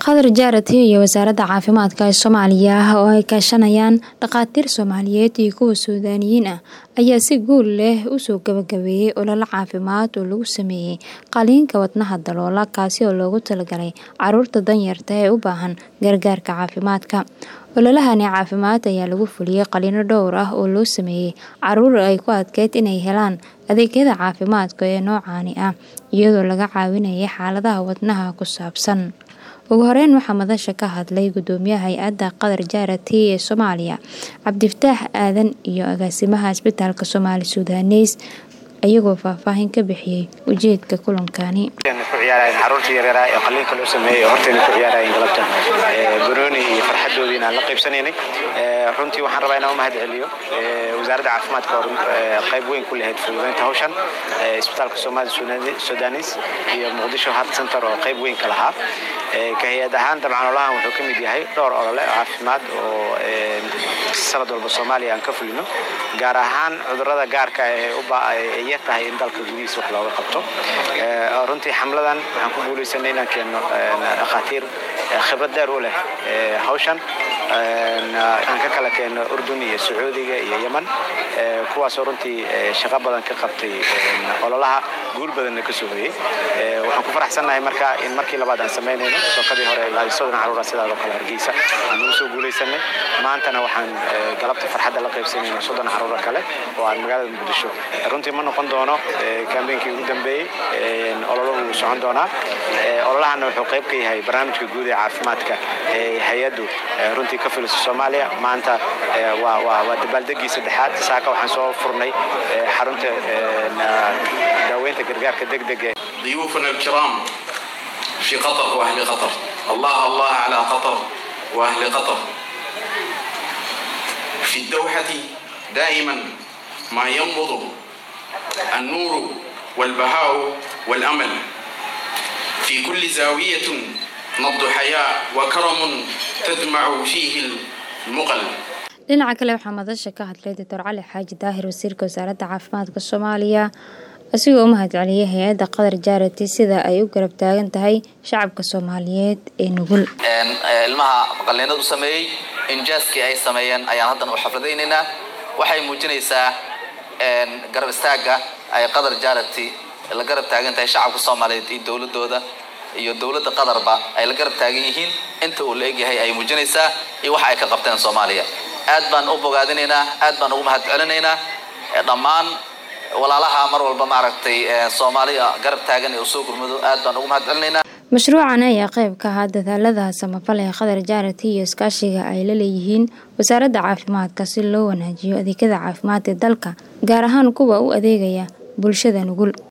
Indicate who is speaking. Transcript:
Speaker 1: Qadar Charity iyo Wasaaradda Caafimaadka ee Soomaaliya oo ay kaashanayaan dhaqaatiir Soomaaliyeed iyo kuwa Suudaaniyiin ah ayaa si guul leh u soo gabagabeeyay olole caafimaad oo lagu sameeyay qaliinka wadnaha daloola kaasi oo loogu talagalay carruurta danyarta ee u baahan gargaarka caafimaadka. Ololahani caafimaad ayaa lagu fuliyay qaliino dhowr ah oo loo sameeyay carruur ay ku adkeyd inay helaan adeegyada caafimaadka ee noocaani ah iyadoo laga caawinayay xaaladaha wadnaha ku saabsan. ugu horeyn waxaa madasha ka hadlay gudoomiyaha hay'adda Qadar Charity ee Soomaaliya Cabdifataax Aadan iyo agaasimaha isbitaalka Soomaali Suudaneys ayagoo faahfaahin ka bixiyay ujeedka kulankani.
Speaker 2: carruurta yaryar ee qaliinka loo sameeyay horteena ku ciyaarayeen galabta Buruuni iyo farxadoodina la qaybsanaynay runtii waxaan rabaa inaan u mahadceliyo wasaaradda caafimaadka oo qayb weyn ku lahayd fududeynta hawshan isbitaalka Soomaali Suudaneys iyo Muqdisho Heart Center oo qayb weyn ka lahaa hay'ad ahaan dabcan olahan wuxuu ka mid yahay dhowr olole caafimaad oo sanad walba Soomaaliya aan ka fulino gaar ahaan cudurrada gaarka ah ee u baahan tahay in dalka gudihiisa wax looga qabto runtii xamladan waxaan ku guuleysanay inaan keeno dhaqaatiir khibrad dheer u leh hawshan aan ka kala keeno Urdun iyo Sacuudiga iyo Yemen kuwaas oo runtii shaqo badan ka qabtay ololaha guul badan ka soo hoyay waxaan ku faraxsanahay in markii labaad aan sameynayno shaqadii hore ilaa soddon carruur sida loo kala hargeysa aan u soo guuleysanay maantana waxaan galabta farxadda la qaybsanaynaa soddon carruur kale oo aan magaalada Muqdisho runtii ma noqon doono campaign-kii ugu dambeeyay ololuhu socon doona ololahana wuxuu qayb ka yahay barnaamijka guud ee caafimaadka hay'addu runtii ka filayso Soomaaliya maanta waa dabaaldegii saddexaad saaka waxaan soo furnay xarunta daaweynta gargaarka degdega
Speaker 3: ضيوفنا الكرام في قطر واهل قطر الله على قطر واهل قطر في الدوحة دائما ما ينبض النور والبهاء والأمل في كل زاوية نبض حياة وكرم تدمع فيه المقل.
Speaker 1: dhinaca kale waxaa madasha ka hadlay Dr. Cali Xaaji Daahir wasiirka wasaaradda caafimaadka Soomaaliya asigoo u mahadceliyay hay'adda Qadar Charity sida ay u garab taagan tahay shacabka Soomaaliyeed ee nugul
Speaker 4: ilmaha qaliinadu sameeyay injaaskii ay sameeyeen ayaan hadan u xafladaynaynaa waxay muujinaysaa garab istaaga ay Qadar Charity la garab taagan tahay shacabka Soomaaliyeed iyo dawladooda iyo dawladda Qadarba ay la garab taagan yihiin inta uu leeyahay ay muujinaysaa iyo waxa ay ka qabteen Soomaaliya aad baan u bogaadinaynaa aad baan ugu mahadcelinaynaa dhammaan walaalaha mar walba maaragtay Soomaaliya garab taagan ee soo gurmado aad baan ugu mahadcelinaynaa.
Speaker 1: Mashruucan ayaa qayb ka ah dadaalada samafal ee Qadar Charity iyo iskaashiga ay la leeyihiin wasaaradda caafimaadka si loo wanaajiyo adeegyada caafimaad ee dalka gaar ahaan kuwa u adeegaya bulshada nugul.